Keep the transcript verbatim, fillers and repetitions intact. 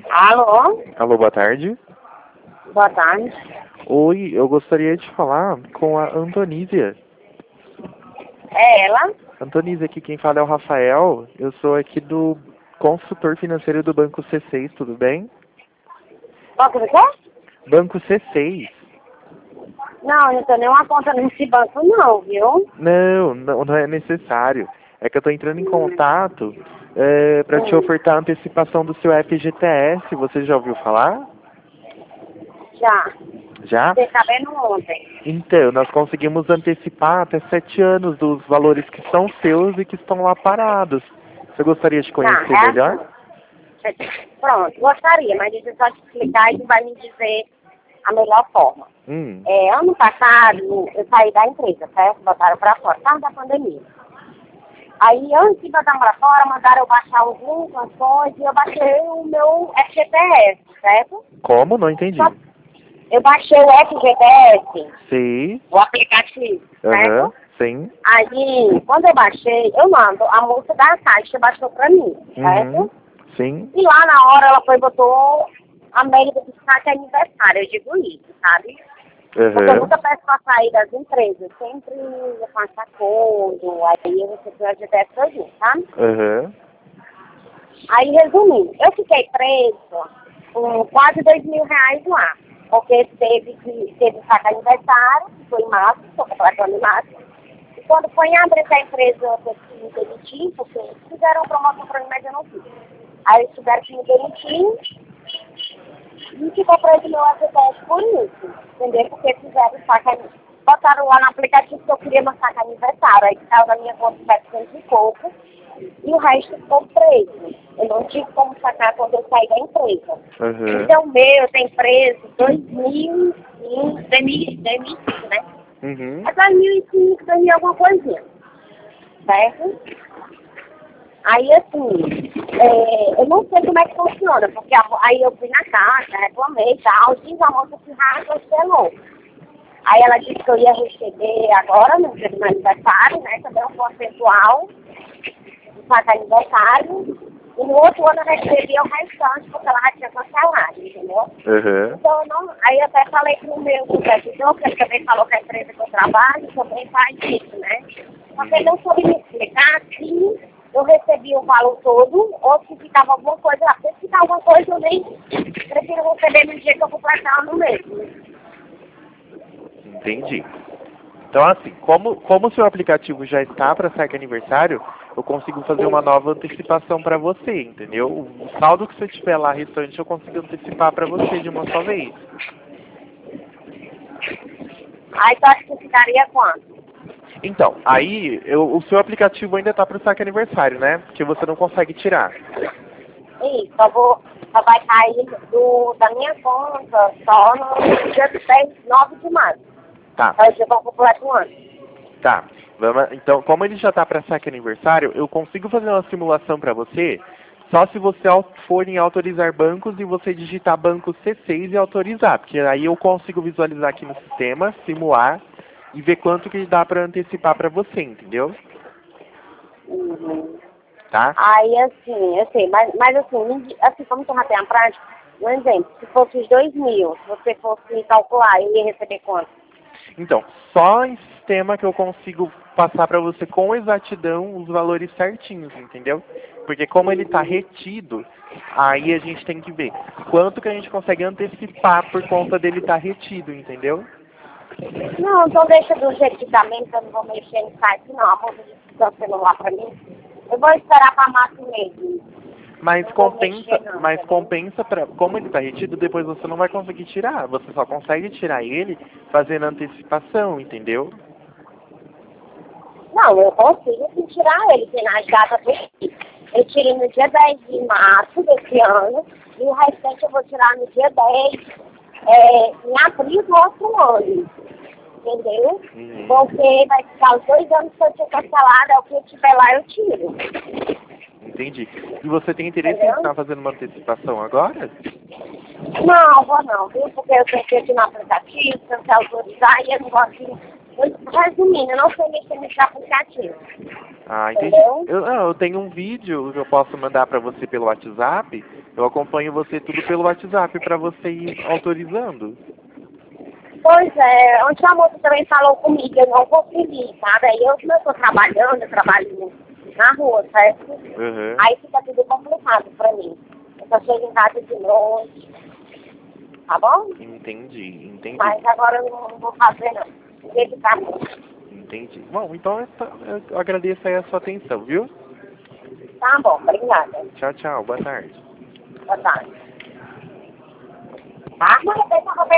Alô? Alô, boa tarde. Boa tarde. Oi, eu gostaria de falar com a Antonísia. É ela? Antonísia, aqui quem fala é o Rafael. Eu sou aqui do consultor financeiro do Banco C seis, tudo bem? Qual que você quer? Banco C seis. Não, eu não tenho nenhuma conta nesse banco não, viu? Não, não, não é necessário. É que eu estou entrando em contato é, para te Hum, ofertar a antecipação do seu F G T S. Você já ouviu falar? já. Já? Fiquei sabendo ontem. Então, nós conseguimos antecipar até sete anos dos valores que são seus e que estão lá parados. Você gostaria de Tá, conhecer é melhor? assim. Pronto, gostaria, mas deixa eu só te explicar e tu vai me dizer a melhor forma. Hum, É, ano passado, eu saí da empresa, certo? Botaram pra fora, por causa da pandemia. Aí, antes de botar pra fora, mandaram eu baixar os links, as coisas, e eu baixei o meu F G T S, certo? como? Não entendi. Só eu baixei o F G T S, Sim, o aplicativo, aham, certo? sim, Aí, quando eu baixei, eu mando, a moça da Caixa baixou pra mim, uhum, certo? sim, E lá na hora ela foi e botou a mérito de ficar que é aniversário, eu digo isso, sabe? Porque eu aham, nunca peço pra sair das empresas, sempre eu faço acordo, aí eu recebi o F G T S todinho, sabe? aham, Aí, resumindo, eu fiquei presa com quase dois mil reais lá. Porque teve que teve saca aniversário, que foi em março, estou completando em março. E quando foi em abril que a empresa eu teve que me demitir, porque eles fizeram promoção para mim, mas eu não fiz. Aí eles tiveram que me demitir e ficou preso meu F G T S por isso. Entendeu? Porque fizeram saca, botaram lá no aplicativo que eu queria uma saca aniversário. Aí caiu na minha conta setecentos e pouco. E o resto ficou preso. Eu não tive como sacar quando eu saí da empresa. aham, Então, o meu tem preso dois mil e cinco, né? uhum, É dois mil e cinco, dois mil alguma coisinha. Certo? Aí, assim, é, eu não sei como é que funciona, porque a, aí eu fui na caixa, reclamei e tal, diz a moça que ah, você é louco. Aí ela disse que eu ia receber agora, no dia do meu aniversário, né? Também um percentual pagar aniversário, e no outro ano eu recebia o restante, porque ela já tinha cancelado, entendeu? aham, Então, eu não, aí eu até falei pro meu supervisor, que ele também falou que a empresa que eu trabalho também faz isso, né? Só que ele não soube me explicar se eu recebia o valor todo, ou se ficava alguma coisa lá. Se ficar alguma coisa, eu nem prefiro receber no dia que eu completar no mesmo. entendi. Então, assim, como, como o seu aplicativo já está para sair aniversário, eu consigo fazer uma nova antecipação para você, entendeu? O saldo que você tiver lá restante, eu consigo antecipar para você de uma só vez. Aí tu acha que ficaria quanto? Então, aí eu- o seu aplicativo ainda está para o saque aniversário, né? Porque você não consegue tirar. Isso, só, vou, só vai cair do, da minha conta só no dia dez, nove de março. Tá, É o dia que eu completo um ano. tá. Vamos- Então, como ele já está para saque aniversário, eu consigo fazer uma simulação para você só se você au- for em autorizar bancos e você digitar banco C seis e autorizar, porque aí eu consigo visualizar aqui no sistema, simular e ver quanto que dá para antecipar para você, entendeu? Uhum. Tá? Aí, assim, eu sei, mas, mas assim, me di- assim, como tu já tem a prática, um exemplo, se fosse os dois mil, se você fosse calcular, eu ia receber quanto? Então, só em sistema que eu consigo passar para você com exatidão os valores certinhos, entendeu? Porque como ele está retido, aí a gente tem que ver quanto que a gente consegue antecipar por conta dele estar retido, entendeu? Não, então deixa do jeito que tá mesmo, que eu não vou mexer no site, não. A moça disse que dá o celular pra mim. Eu vou esperar pra março mesmo. Mas Não vou compensa, mexer, não, mas entendeu? compensa para, como ele está retido, depois você não vai conseguir tirar. Você só consegue tirar ele fazendo antecipação, entendeu? Não, eu consigo sim tirar ele, tem nas datas do eu tirei no dia dez de março desse ano, e o restante eu vou tirar no dia dez, é, em abril do outro ano, entendeu? Uhum. Porque vai ficar os dois anos que eu tinha cancelado, é o que eu tiver lá eu tiro, Entendi. E você tem interesse em entendeu? estar fazendo uma antecipação agora? Não, vou não, viu? Porque eu tenho que ir no aplicativo, tenho que autorizar, e eu não gosto de... Eu, resumindo, eu não sei mexer nesse aplicativo, Ah, entendi. entendeu? Eu, não, eu tenho um vídeo que eu posso mandar para você pelo WhatsApp, Eu acompanho você tudo pelo WhatsApp para você ir autorizando. Pois é, ontem a moça também falou comigo, eu não consegui, sabe? Aí eu, como eu tô trabalhando, eu trabalho na rua, certo? Uhum. Aí fica tudo complicado pra mim. Eu só chego em casa de noite, tá bom? Entendi, entendi. Mas agora eu não, não vou fazer não. Dedicar muito. Entendi. Bom, então essa- eu agradeço aí a sua atenção, viu? Tá bom, obrigada. Tchau, tchau. Boa tarde. Boa tarde. Tá? Mas eu